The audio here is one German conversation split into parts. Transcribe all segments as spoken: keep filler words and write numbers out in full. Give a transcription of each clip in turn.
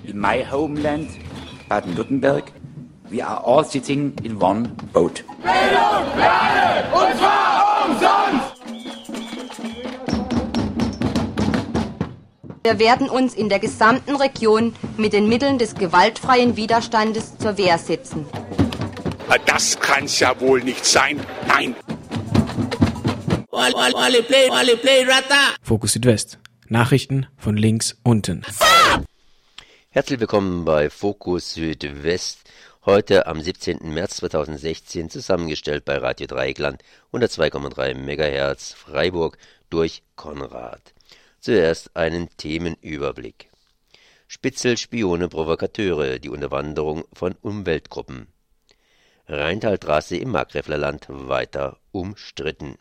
in my homeland, Baden-Württemberg, we are all sitting in one boat. Bildung für alle, und zwar umsonst! Wir werden uns in der gesamten Region mit den Mitteln des gewaltfreien Widerstandes zur Wehr setzen. Das kann's ja wohl nicht sein. Nein! Fokus Südwest. Nachrichten von links unten. Herzlich willkommen bei Fokus Südwest. Heute am siebzehnten März zweitausendsechzehn, zusammengestellt bei Radio Dreieckland, hundertzwei Komma drei Megahertz Freiburg durch Konrad. Zuerst einen Themenüberblick. Spitzel, Spione, Provokateure, die Unterwanderung von Umweltgruppen. Rheintaltrasse im Markgräflerland weiter umstritten.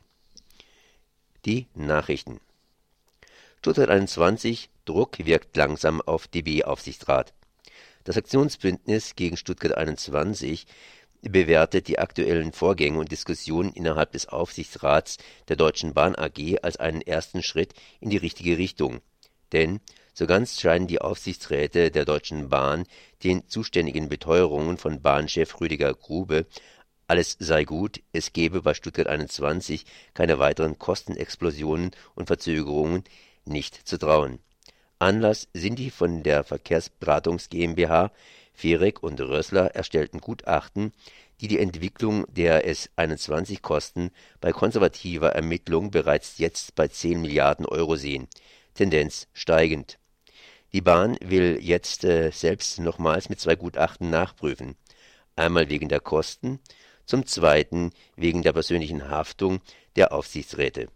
Die Nachrichten. Stuttgart einundzwanzig, Druck wirkt langsam auf D B-Aufsichtsrat. Das Aktionsbündnis gegen Stuttgart einundzwanzig bewertet die aktuellen Vorgänge und Diskussionen innerhalb des Aufsichtsrats der Deutschen Bahn A G als einen ersten Schritt in die richtige Richtung. Denn so ganz scheinen die Aufsichtsräte der Deutschen Bahn den zuständigen Beteuerungen von Bahnchef Rüdiger Grube, alles sei gut, es gebe bei Stuttgart einundzwanzig keine weiteren Kostenexplosionen und Verzögerungen, nicht zu trauen. Anlass sind die von der Verkehrsberatungs GmbH, Fereck und Rössler erstellten Gutachten, die die Entwicklung der S einundzwanzig-Kosten bei konservativer Ermittlung bereits jetzt bei zehn Milliarden Euro sehen, Tendenz steigend. Die Bahn will jetzt äh, selbst nochmals mit zwei Gutachten nachprüfen, einmal wegen der Kosten, zum Zweiten wegen der persönlichen Haftung der Aufsichtsräte.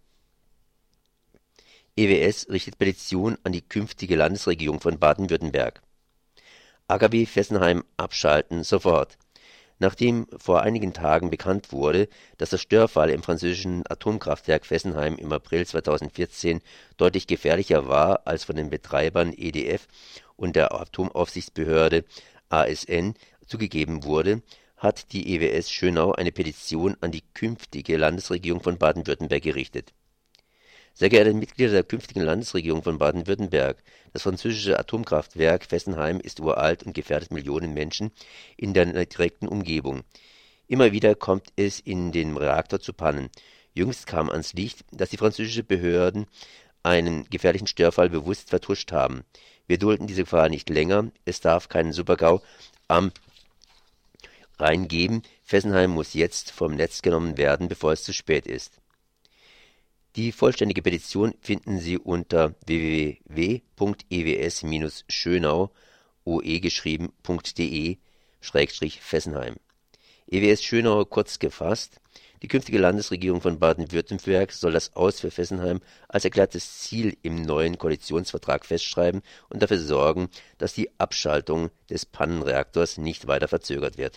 E W S richtet Petition an die künftige Landesregierung von Baden-Württemberg. A K W Fessenheim abschalten sofort. Nachdem vor einigen Tagen bekannt wurde, dass der Störfall im französischen Atomkraftwerk Fessenheim im April zweitausendvierzehn deutlich gefährlicher war als von den Betreibern E D F und der Atomaufsichtsbehörde A S N zugegeben wurde, hat die E W S Schönau eine Petition an die künftige Landesregierung von Baden-Württemberg gerichtet. Sehr geehrte Mitglieder der künftigen Landesregierung von Baden-Württemberg, das französische Atomkraftwerk Fessenheim ist uralt und gefährdet Millionen Menschen in der direkten Umgebung. Immer wieder kommt es in den Reaktor zu Pannen. Jüngst kam ans Licht, dass die französischen Behörden einen gefährlichen Störfall bewusst vertuscht haben. Wir dulden diese Gefahr nicht länger. Es darf keinen Supergau am Rhein geben. Fessenheim muss jetzt vom Netz genommen werden, bevor es zu spät ist. Die vollständige Petition finden Sie unter w w w punkt e w s Bindestrich schönau oe geschrieben .de Schrägstrich Fessenheim. E W S Schönau kurz gefasst: Die künftige Landesregierung von Baden-Württemberg soll das Aus für Fessenheim als erklärtes Ziel im neuen Koalitionsvertrag festschreiben und dafür sorgen, dass die Abschaltung des Pannenreaktors nicht weiter verzögert wird.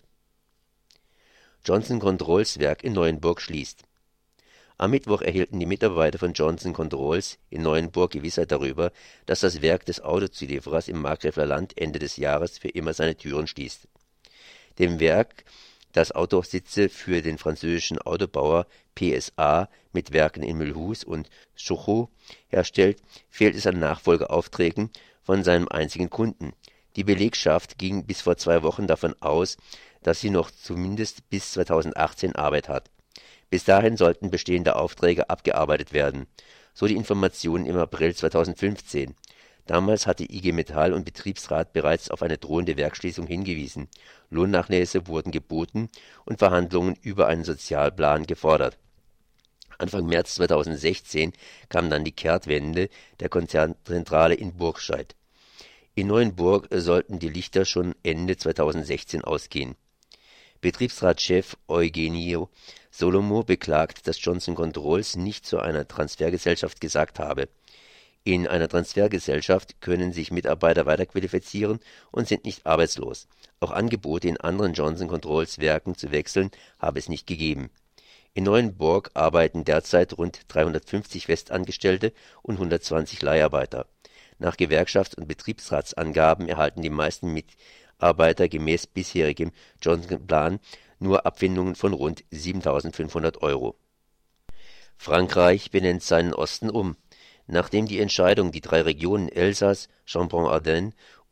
Johnson Controls Werk in Neuenburg schließt. Am Mittwoch erhielten die Mitarbeiter von Johnson Controls in Neuenburg Gewissheit darüber, dass das Werk des Autozulieferers im Markgräflerland Ende des Jahres für immer seine Türen schließt. Dem Werk, das Autositze für den französischen Autobauer P S A mit Werken in Mulhouse und Sochaux herstellt, fehlt es an Nachfolgeaufträgen von seinem einzigen Kunden. Die Belegschaft ging bis vor zwei Wochen davon aus, dass sie noch zumindest bis zweitausendachtzehn Arbeit hat. Bis dahin sollten bestehende Aufträge abgearbeitet werden, so die Informationen im April zweitausendfünfzehn. Damals hatte I G Metall und Betriebsrat bereits auf eine drohende Werksschließung hingewiesen. Lohnnachlässe wurden geboten und Verhandlungen über einen Sozialplan gefordert. Anfang März zweitausendsechzehn kam dann die Kehrtwende der Konzernzentrale in Burgscheid. In Neuenburg sollten die Lichter schon Ende zweitausendsechzehn ausgehen. Betriebsratschef Eugenio Solomo beklagt, dass Johnson Controls nicht zu einer Transfergesellschaft gesagt habe. In einer Transfergesellschaft können sich Mitarbeiter weiterqualifizieren und sind nicht arbeitslos. Auch Angebote in anderen Johnson Controls Werken zu wechseln habe es nicht gegeben. In Neuenburg arbeiten derzeit rund dreihundertfünfzig Festangestellte und hundertzwanzig Leiharbeiter. Nach Gewerkschafts- und Betriebsratsangaben erhalten die meisten Mitarbeiter gemäß bisherigem Johnson-Plan nur Abfindungen von rund siebentausendfünfhundert Euro. Frankreich benennt seinen Osten um. Nachdem die Entscheidung, die drei Regionen Elsass, Champagne-Ardenne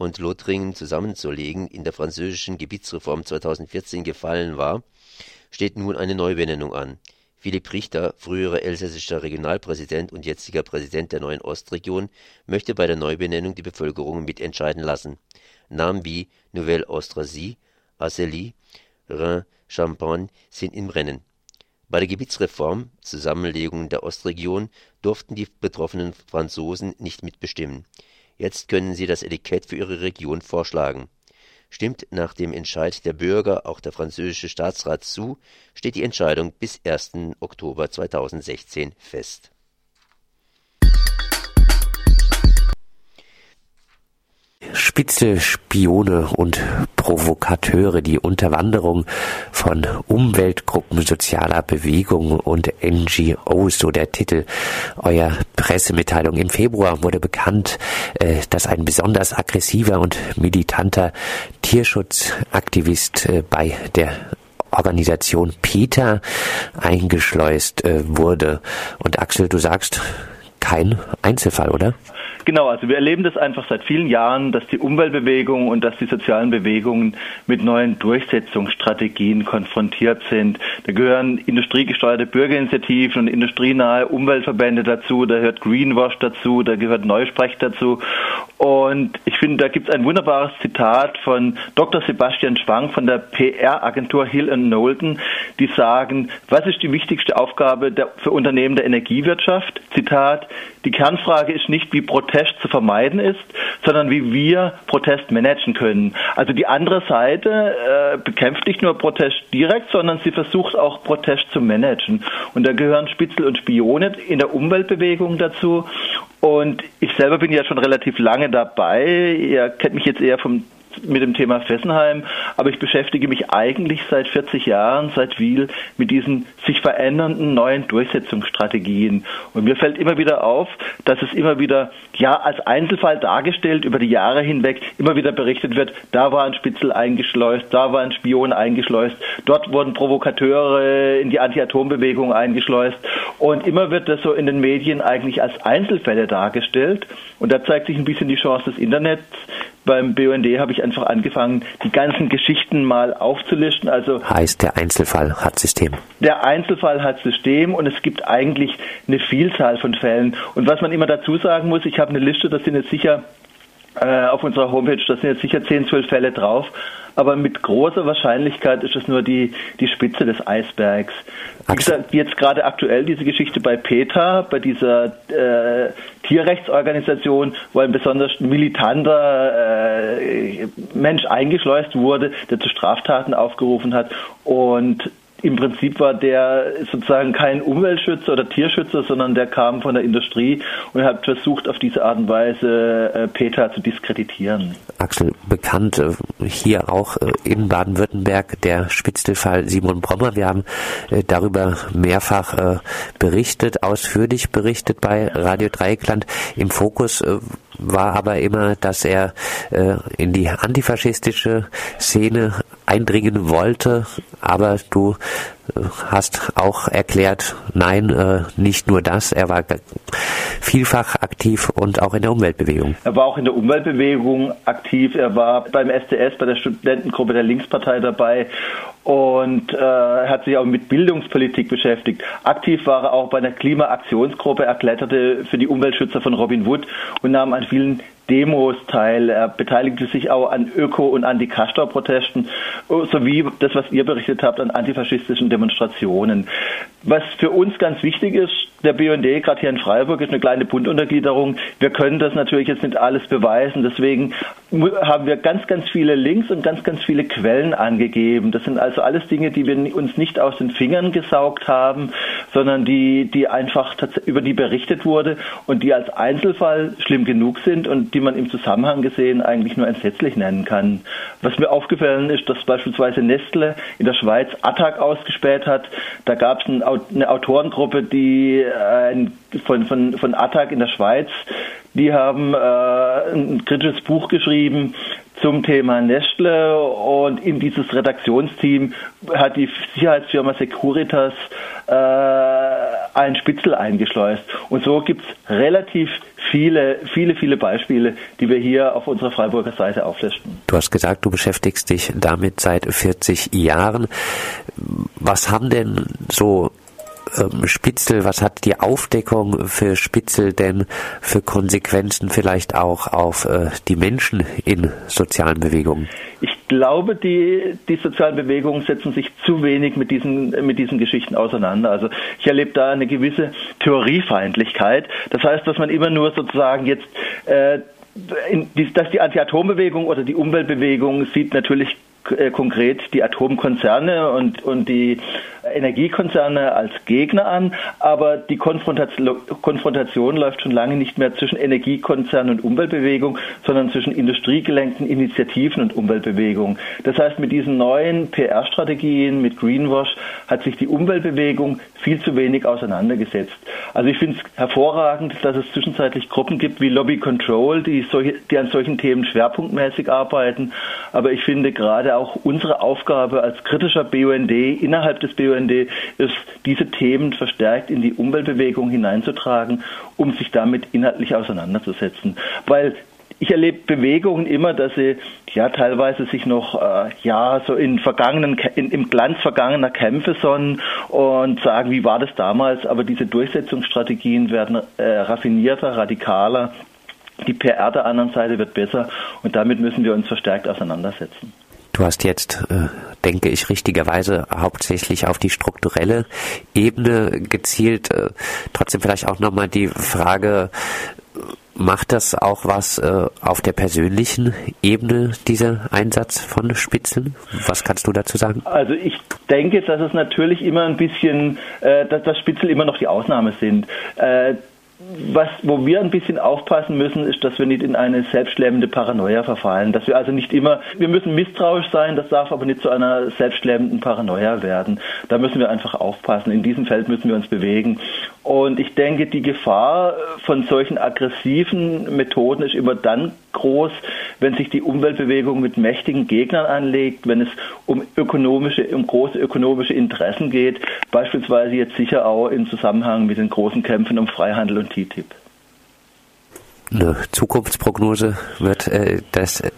und Lothringen zusammenzulegen, in der französischen Gebietsreform zweitausendvierzehn gefallen war, steht nun eine Neubenennung an. Philipp Richter, früherer elsässischer Regionalpräsident und jetziger Präsident der neuen Ostregion, möchte bei der Neubenennung die Bevölkerung mitentscheiden lassen. Namen wie Nouvelle Austrasie, Asselie, Rhin, Champagne sind im Rennen. Bei der Gebietsreform, Zusammenlegung der Ostregion, durften die betroffenen Franzosen nicht mitbestimmen. Jetzt können sie das Etikett für ihre Region vorschlagen. Stimmt nach dem Entscheid der Bürger auch der französische Staatsrat zu, steht die Entscheidung bis ersten Oktober zweitausendsechzehn fest. Spitze Spione und Provokateure, die Unterwanderung von Umweltgruppen, sozialer Bewegungen und N G Os, so der Titel eurer Pressemitteilung. Im Februar wurde bekannt, dass ein besonders aggressiver und militanter Tierschutzaktivist bei der Organisation PETA eingeschleust wurde. Und Axel, du sagst, kein Einzelfall, oder? Genau, also wir erleben das einfach seit vielen Jahren, dass die Umweltbewegung und dass die sozialen Bewegungen mit neuen Durchsetzungsstrategien konfrontiert sind. Da gehören industriegesteuerte Bürgerinitiativen und industrienahe Umweltverbände dazu, da gehört Greenwash dazu, da gehört Neusprech dazu. Und ich finde, da gibt es ein wunderbares Zitat von Doktor Sebastian Schwank von der P R-Agentur Hill and Knowlton, die sagen, was ist die wichtigste Aufgabe der, für Unternehmen der Energiewirtschaft? Zitat, die Kernfrage ist nicht, wie Protest zu vermeiden ist, sondern wie wir Protest managen können. Also die andere Seite äh, bekämpft nicht nur Protest direkt, sondern sie versucht auch Protest zu managen. Und da gehören Spitzel und Spione in der Umweltbewegung dazu. Und ich selber bin ja schon relativ lange dabei. Ihr kennt mich jetzt eher vom mit dem Thema Fessenheim, aber ich beschäftige mich eigentlich seit vierzig Jahren, seit Wiel, mit diesen sich verändernden neuen Durchsetzungsstrategien. Und mir fällt immer wieder auf, dass es immer wieder, ja, als Einzelfall dargestellt, über die Jahre hinweg, immer wieder berichtet wird, da war ein Spitzel eingeschleust, da war ein Spion eingeschleust, dort wurden Provokateure in die Anti-Atom-Bewegung eingeschleust. Und immer wird das so in den Medien eigentlich als Einzelfälle dargestellt. Und da zeigt sich ein bisschen die Chance des Internets. Beim B U N D habe ich einfach angefangen, die ganzen Geschichten mal aufzulisten. Also heißt, der Einzelfall hat System. Der Einzelfall hat System und es gibt eigentlich eine Vielzahl von Fällen. Und was man immer dazu sagen muss, ich habe eine Liste, das sind jetzt sicher äh, auf unserer Homepage, das sind jetzt sicher zehn, zwölf Fälle drauf. Aber mit großer Wahrscheinlichkeit ist es nur die, die Spitze des Eisbergs. Wie gesagt, jetzt gerade aktuell diese Geschichte bei PETA, bei dieser äh, Tierrechtsorganisation, wo ein besonders militanter äh, Mensch eingeschleust wurde, der zu Straftaten aufgerufen hat. Und im Prinzip war der sozusagen kein Umweltschützer oder Tierschützer, sondern der kam von der Industrie und hat versucht, auf diese Art und Weise äh, PETA zu diskreditieren. Axel, bekannt äh, hier auch äh, in Baden-Württemberg der Spitzelfall Simon Brommer. Wir haben äh, darüber mehrfach äh, berichtet, ausführlich berichtet bei Radio Dreieckland. Im Fokus äh, war aber immer, dass er äh, in die antifaschistische Szene eindringen wollte, aber du äh, hast auch erklärt, nein, äh, nicht nur das, er war vielfach aktiv und auch in der Umweltbewegung. Er war auch in der Umweltbewegung aktiv, er war beim S D S, bei der Studentengruppe der Linkspartei dabei und äh, hat sich auch mit Bildungspolitik beschäftigt. Aktiv war er auch bei einer Klimaaktionsgruppe, er kletterte für die Umweltschützer von Robin Hood und nahm an vielen Demos teil. Er beteiligte sich auch an Öko- und Anti-Castor-Protesten sowie das, was ihr berichtet habt, an antifaschistischen Demonstrationen. Was für uns ganz wichtig ist, der B U N D, gerade hier in Freiburg, ist eine kleine Bunduntergliederung. Wir können das natürlich jetzt nicht alles beweisen. Deswegen haben wir ganz, ganz viele Links und ganz, ganz viele Quellen angegeben. Das sind also alles Dinge, die wir uns nicht aus den Fingern gesaugt haben, sondern die, die einfach über die berichtet wurde und die als Einzelfall schlimm genug sind und die man im Zusammenhang gesehen eigentlich nur entsetzlich nennen kann. Was mir aufgefallen ist, dass beispielsweise Nestle in der Schweiz Attac ausgespäht hat. Da gab es eine Autorengruppe, die äh, von, von, von Attac in der Schweiz, die haben äh, ein kritisches Buch geschrieben zum Thema Nestle und in dieses Redaktionsteam hat die Sicherheitsfirma Securitas äh, einen Spitzel eingeschleust. Und so gibt es relativ viele, viele, viele Beispiele, die wir hier auf unserer Freiburger Seite auflisten. Du hast gesagt, du beschäftigst dich damit seit vierzig Jahren. Was haben denn so ähm, Spitzel, was hat die Aufdeckung für Spitzel denn für Konsequenzen vielleicht auch auf äh, die Menschen in sozialen Bewegungen? Ich glaube, die, die sozialen Bewegungen setzen sich zu wenig mit diesen, mit diesen Geschichten auseinander. Also ich erlebe da eine gewisse Theoriefeindlichkeit. Das heißt, dass man immer nur sozusagen jetzt, äh, in, die, dass die Anti-Atom-Bewegung oder die Umweltbewegung sieht natürlich äh, konkret die Atomkonzerne und, und die Energiekonzerne als Gegner an, aber die Konfrontation, Konfrontation läuft schon lange nicht mehr zwischen Energiekonzernen und Umweltbewegung, sondern zwischen industriegelenkten Initiativen und Umweltbewegung. Das heißt, mit diesen neuen P R-Strategien, mit Greenwash, hat sich die Umweltbewegung viel zu wenig auseinandergesetzt. Also ich finde es hervorragend, dass es zwischenzeitlich Gruppen gibt wie Lobby Control, die, solche, die an solchen Themen schwerpunktmäßig arbeiten, aber ich finde gerade auch unsere Aufgabe als kritischer B U N D innerhalb des B U N D ist, diese Themen verstärkt in die Umweltbewegung hineinzutragen, um sich damit inhaltlich auseinanderzusetzen. Weil ich erlebe Bewegungen immer, dass sie ja teilweise sich noch äh, ja so in vergangenen in, im Glanz vergangener Kämpfe sonnen und sagen, wie war das damals? Aber diese Durchsetzungsstrategien werden äh, raffinierter, radikaler. Die P R der anderen Seite wird besser und damit müssen wir uns verstärkt auseinandersetzen. Du hast jetzt, äh, denke ich, richtigerweise hauptsächlich auf die strukturelle Ebene gezielt. Äh, trotzdem vielleicht auch nochmal die Frage, macht das auch was äh, auf der persönlichen Ebene, dieser Einsatz von Spitzeln? Was kannst du dazu sagen? Also ich denke, dass es natürlich immer ein bisschen, äh, dass, dass Spitzel immer noch die Ausnahme sind. Äh, Was, wo wir ein bisschen aufpassen müssen, ist, dass wir nicht in eine selbstlähmende Paranoia verfallen. Dass wir also nicht immer, wir müssen misstrauisch sein, das darf aber nicht zu einer selbstlähmenden Paranoia werden. Da müssen wir einfach aufpassen. In diesem Feld müssen wir uns bewegen. Und ich denke, die Gefahr von solchen aggressiven Methoden ist immer dann groß, wenn sich die Umweltbewegung mit mächtigen Gegnern anlegt, wenn es um ökonomische, um große ökonomische Interessen geht, beispielsweise jetzt sicher auch im Zusammenhang mit den großen Kämpfen um Freihandel und T T I P. Eine Zukunftsprognose, wird äh, das äh,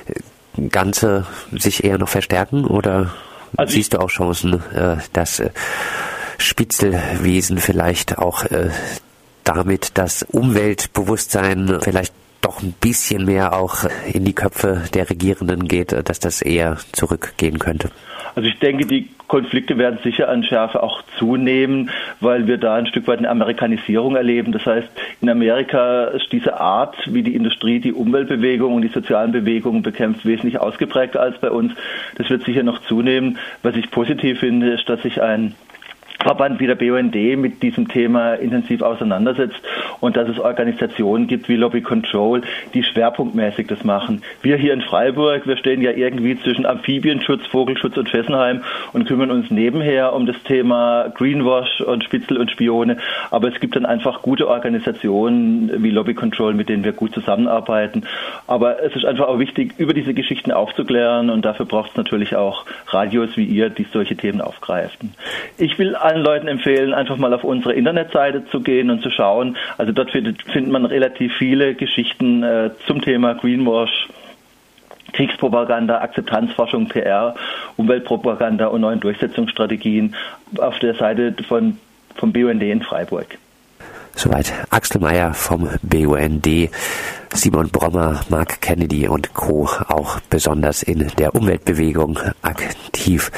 Ganze sich eher noch verstärken oder also siehst du auch Chancen, äh, dass äh, Spitzelwesen vielleicht auch äh, damit das Umweltbewusstsein vielleicht doch ein bisschen mehr auch in die Köpfe der Regierenden geht, dass das eher zurückgehen könnte? Also ich denke, die Konflikte werden sicher an Schärfe auch zunehmen, weil wir da ein Stück weit eine Amerikanisierung erleben. Das heißt, in Amerika ist diese Art, wie die Industrie die Umweltbewegung und die sozialen Bewegungen bekämpft, wesentlich ausgeprägter als bei uns. Das wird sicher noch zunehmen. Was ich positiv finde, ist, dass sich ein Verband wie der B U N D mit diesem Thema intensiv auseinandersetzt und dass es Organisationen gibt wie Lobby Control, die schwerpunktmäßig das machen. Wir hier in Freiburg, wir stehen ja irgendwie zwischen Amphibienschutz, Vogelschutz und Fessenheim und kümmern uns nebenher um das Thema Greenwash und Spitzel und Spione. Aber es gibt dann einfach gute Organisationen wie Lobby Control, mit denen wir gut zusammenarbeiten. Aber es ist einfach auch wichtig, über diese Geschichten aufzuklären und dafür braucht es natürlich auch Radios wie ihr, die solche Themen aufgreifen. Ich will allen Leuten empfehlen, einfach mal auf unsere Internetseite zu gehen und zu schauen. Also dort findet, findet man relativ viele Geschichten äh, zum Thema Greenwash, Kriegspropaganda, Akzeptanzforschung, P R, Umweltpropaganda und neuen Durchsetzungsstrategien auf der Seite von, vom B U N D in Freiburg. Soweit Axel Meyer vom B U N D, Simon Brommer, Mark Kennedy und Co. auch besonders in der Umweltbewegung aktiv.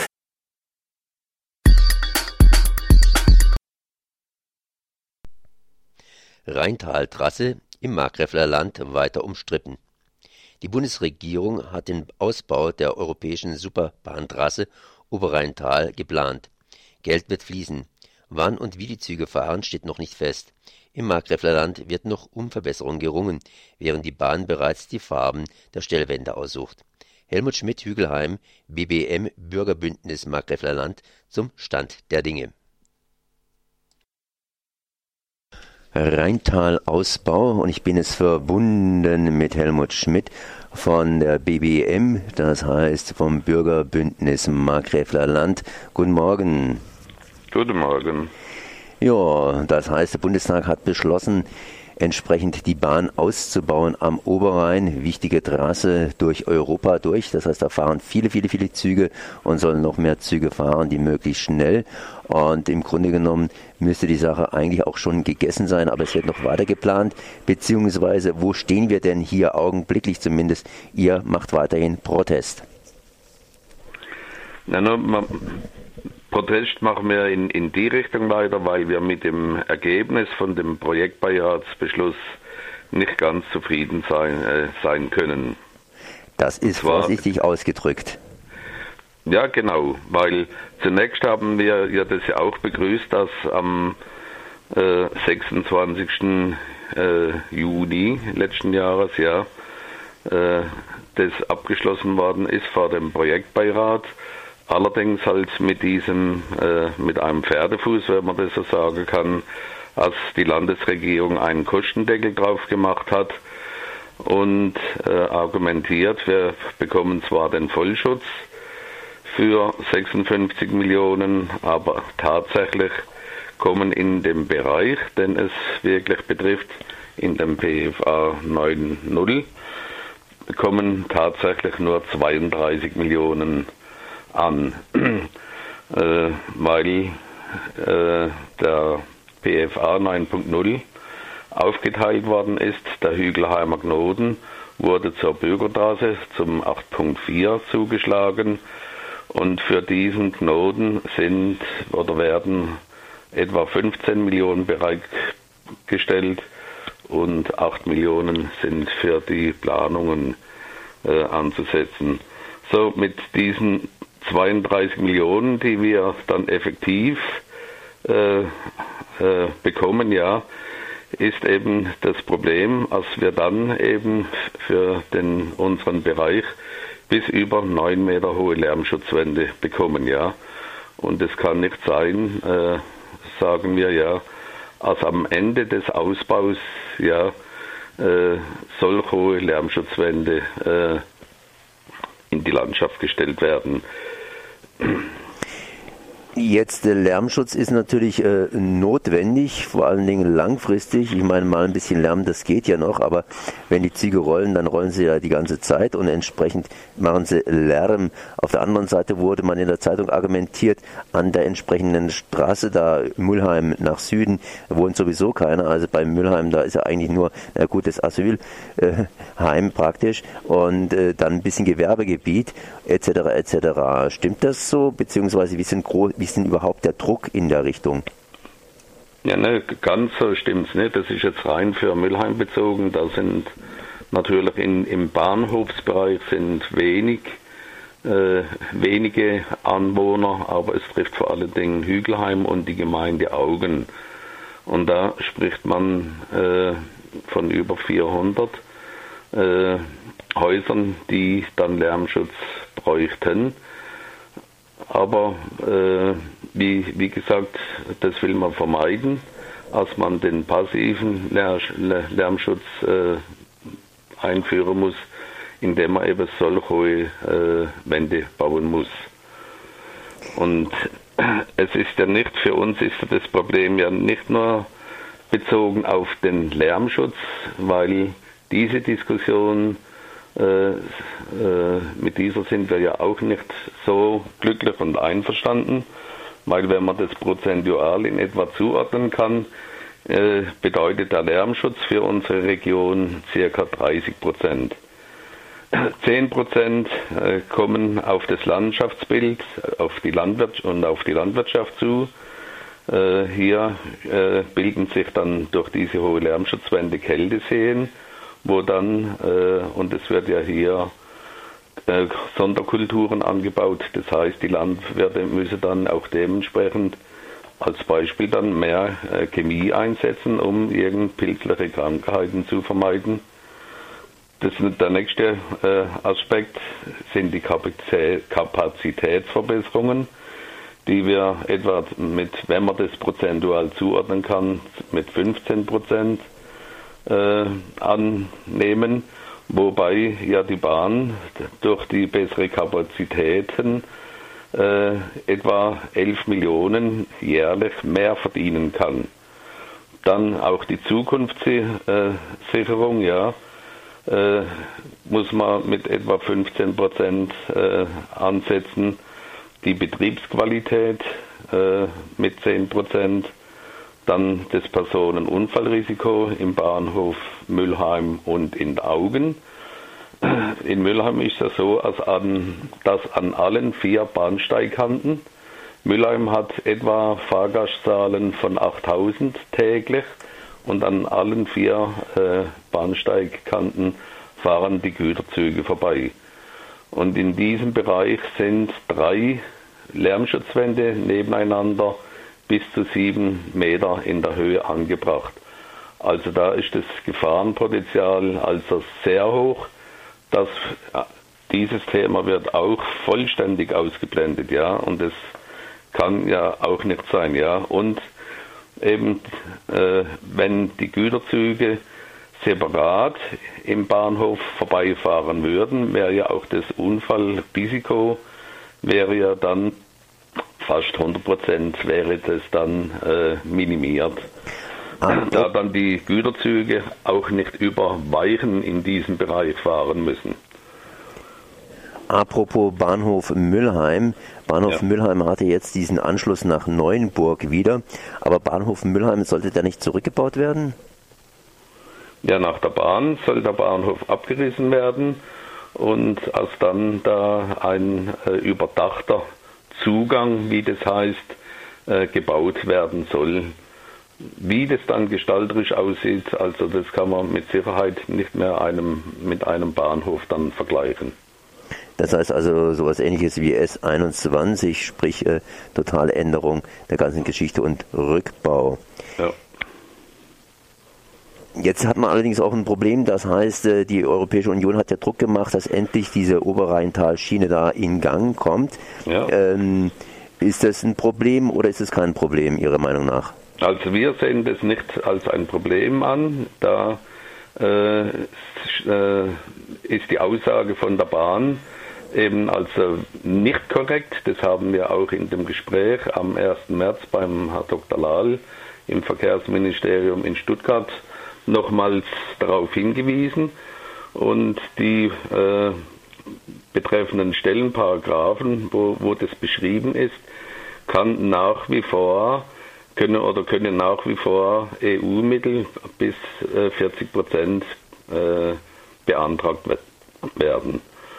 Rheintaltrasse im Markgräfler Land weiter umstritten. Die Bundesregierung hat den Ausbau der europäischen Superbahntrasse Oberrheintal geplant. Geld wird fließen. Wann und wie die Züge fahren, steht noch nicht fest. Im Markgräfler Land wird noch um Verbesserungen gerungen, während die Bahn bereits die Farben der Stellwände aussucht. Helmut Schmidt, Hügelheim, B B M Bürgerbündnis Markgräfler Land zum Stand der Dinge. Rheintal-Ausbau und ich bin jetzt verbunden mit Helmut Schmidt von der B B M, das heißt vom Bürgerbündnis Markgräfler Land. Guten Morgen. Guten Morgen. Ja, das heißt, der Bundestag hat beschlossen, entsprechend die Bahn auszubauen am Oberrhein, wichtige Trasse durch Europa durch. Das heißt, da fahren viele, viele, viele Züge und sollen noch mehr Züge fahren, die möglichst schnell. Und im Grunde genommen müsste die Sache eigentlich auch schon gegessen sein, aber es wird noch weiter geplant. Beziehungsweise, wo stehen wir denn hier augenblicklich zumindest? Ihr macht weiterhin Protest. Na, na, man, Protest machen wir in, in die Richtung weiter, weil wir mit dem Ergebnis von dem Projektbeiratsbeschluss nicht ganz zufrieden sein, äh, sein können. Das ist Zwar, vorsichtig ausgedrückt. Ja, genau, weil zunächst haben wir ja das ja auch begrüßt, dass am äh, sechsundzwanzigsten Äh, Juni letzten Jahres ja äh, das abgeschlossen worden ist vor dem Projektbeirat. Allerdings halt mit diesem, äh, mit einem Pferdefuß, wenn man das so sagen kann, als die Landesregierung einen Kostendeckel drauf gemacht hat und äh, argumentiert, wir bekommen zwar den Vollschutz für sechsundfünfzig Millionen, aber tatsächlich kommen in dem Bereich, den es wirklich betrifft, in dem P F A neun Punkt null, kommen tatsächlich nur zweiunddreißig Millionen an, äh, weil äh, der P F A neun Punkt null aufgeteilt worden ist. Der Hügelheimer Knoten wurde zur Bürgerstraße zum acht Punkt vier zugeschlagen und für diesen Knoten sind oder werden etwa fünfzehn Millionen bereitgestellt und acht Millionen sind für die Planungen äh, anzusetzen. So, mit diesen zweiunddreißig Millionen, die wir dann effektiv äh, äh, bekommen, ja, ist eben das Problem, dass wir dann eben für den, unseren Bereich bis über neun Meter hohe Lärmschutzwände bekommen, ja. Und es kann nicht sein, äh, sagen wir ja, als am Ende des Ausbaus ja äh, solch hohe Lärmschutzwände äh, in die Landschaft gestellt werden. Jetzt, der Lärmschutz ist natürlich äh, notwendig, vor allen Dingen langfristig. Ich meine, mal ein bisschen Lärm, das geht ja noch, aber wenn die Züge rollen, dann rollen sie ja die ganze Zeit und entsprechend machen sie Lärm. Auf der anderen Seite wurde man in der Zeitung argumentiert, an der entsprechenden Straße da Mülheim nach Süden wohnt sowieso keiner. Also bei Mülheim, da ist ja eigentlich nur ein gutes Asylheim äh, praktisch und äh, dann ein bisschen Gewerbegebiet et cetera et cetera. Stimmt das so? Beziehungsweise wie sind groß Wie ist denn überhaupt der Druck in der Richtung? Ja, ne, ganz so stimmt es nicht. Das ist jetzt rein für Mülheim bezogen. Da sind natürlich in, im Bahnhofsbereich sind wenig, äh, wenige Anwohner, aber es trifft vor allen Dingen Hügelheim und die Gemeinde Augen. Und da spricht man äh, von über vierhundert äh, Häusern, die dann Lärmschutz bräuchten. Aber äh, wie, wie gesagt, das will man vermeiden, als man den passiven Lär, Lärmschutz äh, einführen muss, indem man eben solch hohe äh, Wände bauen muss. Und es ist ja nicht, für uns ist das Problem ja nicht nur bezogen auf den Lärmschutz, weil diese Diskussion Äh, äh, mit dieser sind wir ja auch nicht so glücklich und einverstanden, weil wenn man das prozentual in etwa zuordnen kann, äh, bedeutet der Lärmschutz für unsere Region ca. dreißig Prozent. zehn Prozent äh, kommen auf das Landschaftsbild, auf die Landwirtschaft und auf die Landwirtschaft zu. Äh, hier äh, bilden sich dann durch diese hohe Lärmschutzwände Kälteseen, wo dann, äh, und es wird ja hier äh, Sonderkulturen angebaut, das heißt, die Landwirte müssen dann auch dementsprechend als Beispiel dann mehr äh, Chemie einsetzen, um irgend pilzliche Krankheiten zu vermeiden. Das, der nächste äh, Aspekt sind die Kapazitä- Kapazitätsverbesserungen, die wir etwa mit, wenn man das prozentual zuordnen kann, mit fünfzehn Prozent Äh, annehmen, wobei ja die Bahn durch die bessere Kapazitäten äh, etwa elf Millionen jährlich mehr verdienen kann. Dann auch die Zukunftssicherung, ja, äh, muss man mit etwa fünfzehn Prozent äh, ansetzen. Die Betriebsqualität äh, mit zehn Prozent. Dann das Personenunfallrisiko im Bahnhof Mülheim und in Augen. In Mülheim ist es so, als an, dass an allen vier Bahnsteigkanten, Mülheim hat etwa Fahrgastzahlen von achttausend täglich und an allen vier äh, Bahnsteigkanten fahren die Güterzüge vorbei. Und in diesem Bereich sind drei Lärmschutzwände nebeneinander bis zu sieben Meter in der Höhe angebracht. Also da ist das Gefahrenpotenzial also sehr hoch. Das, dieses Thema wird auch vollständig ausgeblendet, ja, und das kann ja auch nicht sein, ja. Und eben, äh, wenn die Güterzüge separat im Bahnhof vorbeifahren würden, wäre ja auch das Unfallrisiko, wäre ja dann fast hundert Prozent wäre das dann äh, minimiert. Da dann die Güterzüge auch nicht über Weichen in diesem Bereich fahren müssen. Apropos Bahnhof Mülheim. Bahnhof ja. Mülheim hatte jetzt diesen Anschluss nach Neuenburg wieder, aber Bahnhof Mülheim, sollte der nicht zurückgebaut werden? Ja, nach der Bahn soll der Bahnhof abgerissen werden und als dann da ein äh, überdachter Zugang, wie das heißt, äh, gebaut werden soll. Wie das dann gestalterisch aussieht, also das kann man mit Sicherheit nicht mehr einem, mit einem Bahnhof dann vergleichen. Das heißt also sowas Ähnliches wie S einundzwanzig, sprich äh, totale Änderung der ganzen Geschichte und Rückbau. Ja. Jetzt hat man allerdings auch ein Problem, das heißt, die Europäische Union hat ja Druck gemacht, dass endlich diese Oberrheintalschiene da in Gang kommt. Ja. Ähm, ist das ein Problem oder ist es kein Problem, Ihrer Meinung nach? Also wir sehen das nicht als ein Problem an, da äh, ist die Aussage von der Bahn eben also nicht korrekt. Das haben wir auch in dem Gespräch am ersten März beim Herrn Doktor Lahl im Verkehrsministerium in Stuttgart nochmals darauf hingewiesen und die äh, betreffenden Stellenparagraphen, wo, wo das beschrieben ist, kann nach wie vor können oder können nach wie vor E U-Mittel bis äh, vierzig Prozent äh, beantragt werden.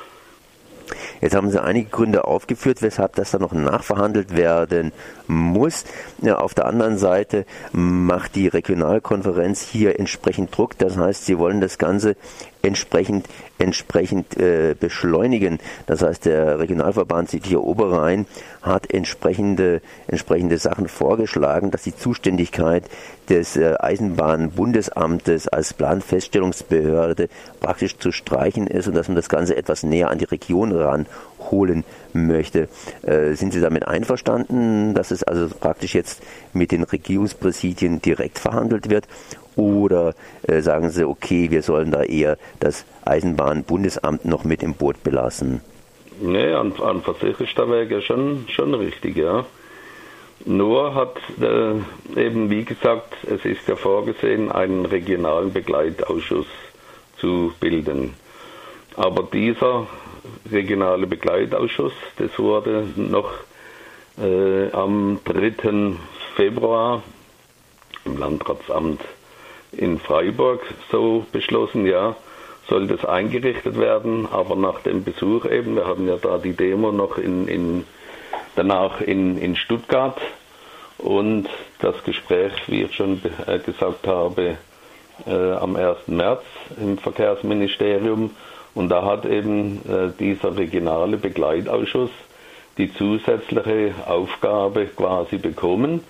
Jetzt haben Sie einige Gründe aufgeführt, weshalb das dann noch nachverhandelt werden muss. Ja, auf der anderen Seite macht die Regionalkonferenz hier entsprechend Druck. Das heißt, sie wollen das Ganze entsprechend entsprechend äh, beschleunigen. Das heißt, der Regionalverband Südlicher Oberrhein hat entsprechende entsprechende Sachen vorgeschlagen, dass die Zuständigkeit des äh, Eisenbahnbundesamtes als Planfeststellungsbehörde praktisch zu streichen ist und dass man das Ganze etwas näher an die Region ranholen möchte. Äh, sind Sie damit einverstanden, dass es also praktisch jetzt mit den Regierungspräsidien direkt verhandelt wird? Oder äh, sagen Sie, okay, wir sollen da eher das Eisenbahnbundesamt noch mit im Boot belassen? Nee, an, an für sich ist der Weg ja schon, schon richtig, ja. Nur hat äh, eben, wie gesagt, es ist ja vorgesehen, einen regionalen Begleitausschuss zu bilden. Aber dieser regionale Begleitausschuss, das wurde noch äh, am dritten Februar im Landratsamt in Freiburg so beschlossen, ja, soll das eingerichtet werden, aber nach dem Besuch eben, wir hatten ja da die Demo noch in, in danach in, in Stuttgart und das Gespräch, wie ich schon äh, gesagt habe, äh, am ersten März im Verkehrsministerium und da hat eben äh, dieser regionale Begleitausschuss die zusätzliche Aufgabe quasi bekommen,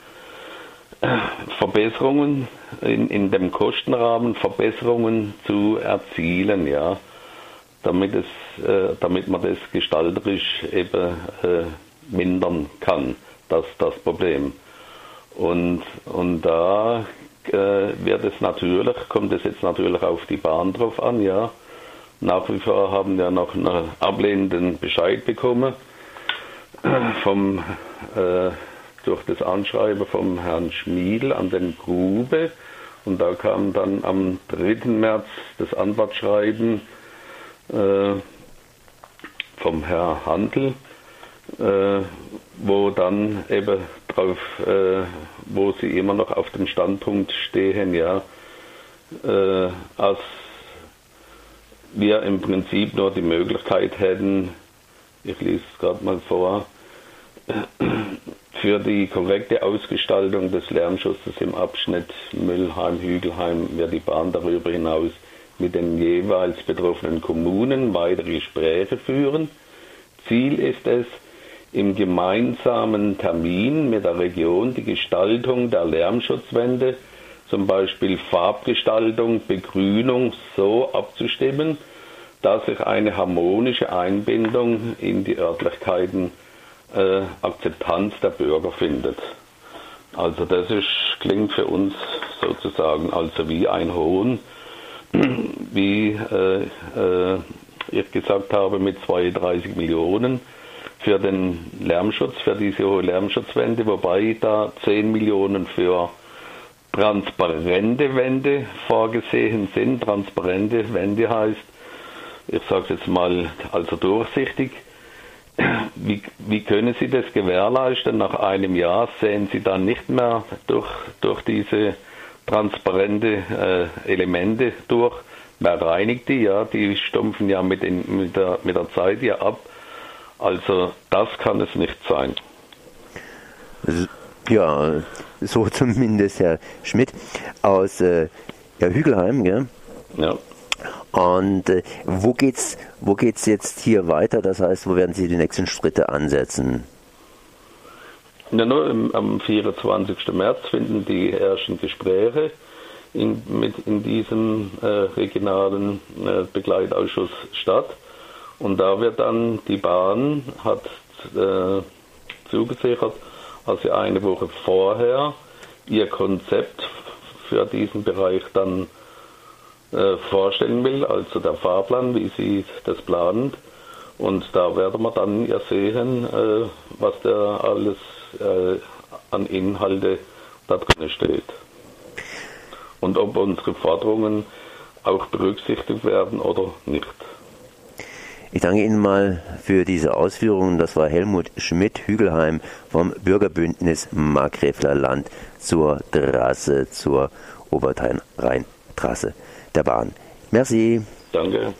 Verbesserungen in, in dem Kostenrahmen, Verbesserungen zu erzielen, ja, damit es, äh, damit man das gestalterisch eben äh, mindern kann, das das Problem. Und und da äh, wird es natürlich, kommt es jetzt natürlich auf die Bahn drauf an, ja. Nach wie vor haben wir noch einen ablehnenden Bescheid bekommen vom äh, durch das Anschreiben vom Herrn Schmiedl an den Grube. Und da kam dann am dritten März das Antwortschreiben äh, vom Herrn Handel, äh, wo dann eben drauf, äh, wo sie immer noch auf dem Standpunkt stehen, ja, äh, als wir im Prinzip nur die Möglichkeit hätten, ich lese es gerade mal vor, für die korrekte Ausgestaltung des Lärmschutzes im Abschnitt Müllheim-Hügelheim wird die Bahn darüber hinaus mit den jeweils betroffenen Kommunen weitere Gespräche führen. Ziel ist es, im gemeinsamen Termin mit der Region die Gestaltung der Lärmschutzwände, zum Beispiel Farbgestaltung, Begrünung, so abzustimmen, dass sich eine harmonische Einbindung in die Örtlichkeiten äh, Akzeptanz der Bürger findet. Also das ist, klingt für uns sozusagen also wie ein Hohn, wie äh, äh, ich gesagt habe, mit zweiunddreißig Millionen für den Lärmschutz, für diese hohe Lärmschutzwände, wobei da zehn Millionen für transparente Wände vorgesehen sind. Transparente Wände heißt, ich sage es jetzt mal, also durchsichtig. Wie, wie können Sie das gewährleisten? Nach einem Jahr sehen Sie dann nicht mehr durch, durch diese transparente äh, Elemente durch. Wer reinigt die? Ja, die stumpfen ja mit, den, mit, der, mit der Zeit ja ab. Also das kann es nicht sein. Ja, so zumindest Herr Schmidt aus äh, ja, Hügelheim, gell? Ja. Und äh, wo geht's, wo geht's jetzt hier weiter? Das heißt, wo werden Sie die nächsten Schritte ansetzen? Ja, nur im, am vierundzwanzigsten März finden die ersten Gespräche in, mit, in diesem äh, regionalen äh, Begleitausschuss statt. Und da wird dann die Bahn hat äh, zugesichert, als sie eine Woche vorher ihr Konzept für diesen Bereich dann äh, vorstellen will, also der Fahrplan, wie sie das plant. Und da werden wir dann ja sehen, äh, was da alles äh, an Inhalte da drin steht. Und ob unsere Forderungen auch berücksichtigt werden oder nicht. Ich danke Ihnen mal für diese Ausführungen. Das war Helmut Schmidt, Hügelheim vom Bürgerbündnis Markgräfler Land zur Trasse, zur Oberrhein-Trasse der Bahn. Merci. Danke.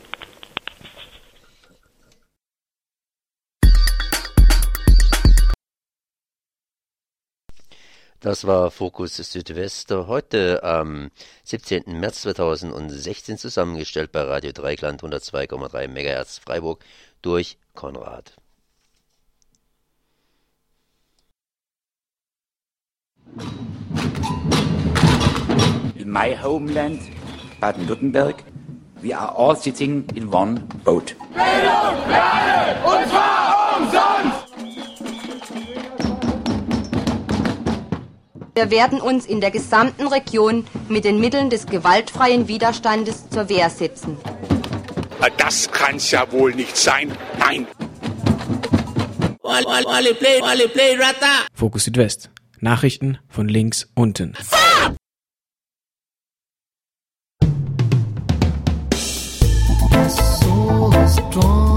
Das war Fokus Südwest, heute am siebzehnten März zweitausendsechzehn, zusammengestellt bei Radio Dreieckland hundertzwei Komma drei Megahertz Freiburg durch Konrad. In my homeland, Baden-Württemberg, we are all sitting in one boat. Bildung für alle, und zwar umsonst! Wir werden uns in der gesamten Region mit den Mitteln des gewaltfreien Widerstandes zur Wehr setzen. Das kann's ja wohl nicht sein. Nein. Fokus Südwest. Nachrichten von links unten. My soul is drawn